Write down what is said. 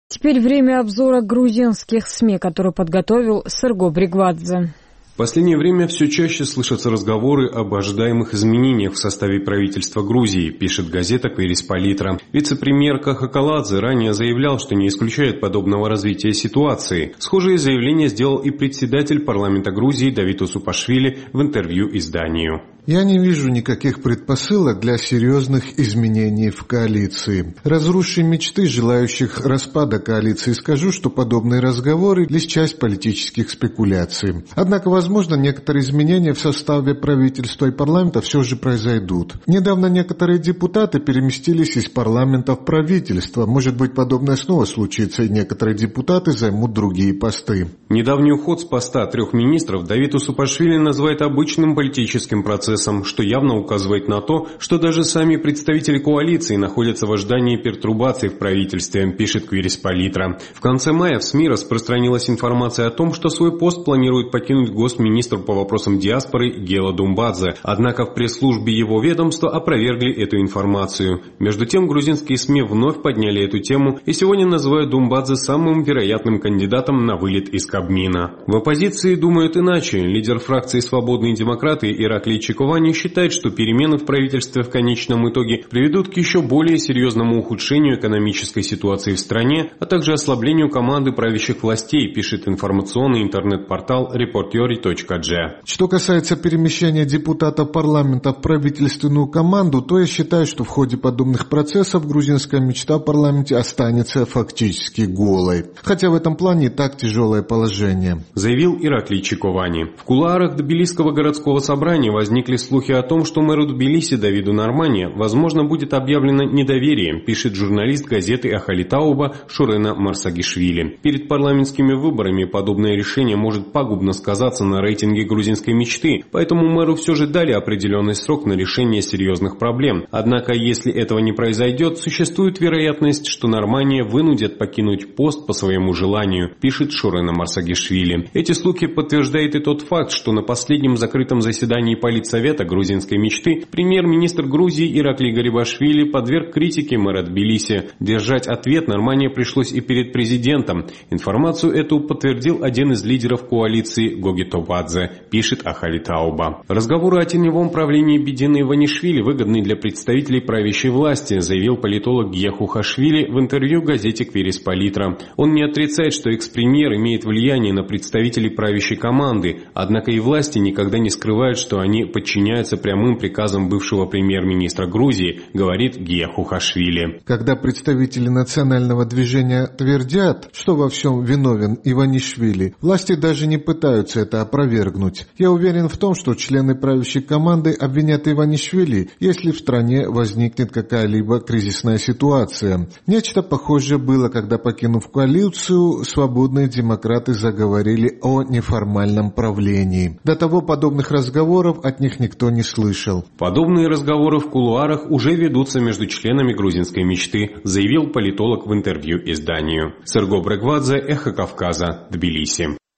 Теперь время обзора грузинских СМИ, который подготовил Серго Бригвадзе. В последнее время все чаще слышатся разговоры об ожидаемых изменениях в составе правительства Грузии, пишет газета «Квирис-Политра». Вице-премьер Кахакаладзе ранее заявлял, что не исключает подобного развития ситуации. Схожие заявления сделал и председатель парламента Грузии Давид Усупашвили в интервью изданию. Я не вижу никаких предпосылок для серьезных изменений в коалиции. Разрушив мечты желающих распада коалиции, скажу, что подобные разговоры – лишь часть политических спекуляций. Однако, возможно, некоторые изменения в составе правительства и парламента все же произойдут. Недавно некоторые депутаты переместились из парламента в правительство. Может быть, подобное снова случится, и некоторые депутаты займут другие посты. Недавний уход с поста 3 министров Давид Усупашвили называет обычным политическим процессом, что явно указывает на то, что даже сами представители коалиции находятся в ожидании пертурбаций в правительстве, пишет Квирис-Политра. В конце мая в СМИ распространилась информация о том, что свой пост планирует покинуть госминистр по вопросам диаспоры Гела Думбадзе, однако в пресс-службе его ведомства опровергли эту информацию. Между тем, грузинские СМИ вновь подняли эту тему и сегодня называют Думбадзе самым вероятным кандидатом на вылет из Кабмина. В оппозиции думают иначе. Лидер фракции «Свободные демократы» Ираклий Чиковани считает, что перемены в правительстве в конечном итоге приведут к еще более серьезному ухудшению экономической ситуации в стране, а также ослаблению команды правящих властей, пишет информационный интернет-портал reportiori.g. Что касается перемещения депутатов парламента в правительственную команду, то я считаю, что в ходе подобных процессов грузинская мечта в парламенте останется фактически голой. Хотя в этом плане и так тяжелое положение, заявил Ираклий Чиковани. В кулуарах Тбилисского городского собрания возникли слухи о том, что мэру Тбилиси Давиду Нормане, возможно, будет объявлено недоверие, пишет журналист газеты «Ахали Тауба» Шурена Марсагишвили. Перед парламентскими выборами подобное решение может пагубно сказаться на рейтинге грузинской мечты, поэтому мэру все же дали определенный срок на решение серьезных проблем. Однако, если этого не произойдет, существует вероятность, что Нормане вынудят покинуть пост по своему желанию, пишет Шурена Марсагишвили. Эти слухи подтверждает и тот факт, что на последнем закрытом заседании Политсовета грузинской мечты премьер-министр Грузии Ираклий Гарибашвили подверг критике мэра Тбилиси. Держать ответ Нормане пришлось и перед президентом. Информацию эту подтвердил один из лидеров коалиции Гоги Тобадзе, пишет Ахали Тауба. Разговоры о теневом правлении Бедины Иванишвили выгодны для представителей правящей власти, заявил политолог Гьяху Хашвили в интервью газете «Квирис-Политра». Он не отрицает, что экс-премьер имеет влияние на представителей правящей команды, однако и власти никогда не скрывают, что они подчиняются прямым приказам бывшего премьер-министра Грузии, говорит Гьяху Хашвили. Когда представители национального движения твердят, что во всем виновен Иванишвили, власти даже не пытаются это опровергнуть. Я уверен в том, что члены правящей команды обвинят Иванишвили, если в стране возникнет какая-либо кризисная ситуация. Нечто похожее было, когда, покинув коалицию, свободные демократы заговорили о неформальном правлении. До того подобных разговоров от них никто не слышал. Подобные разговоры в кулуарах уже ведутся между членами грузинской мечты, заявил политолог в интервью изданию. Серго Бригвадзе, Эхо Кавказа, Тбилиси.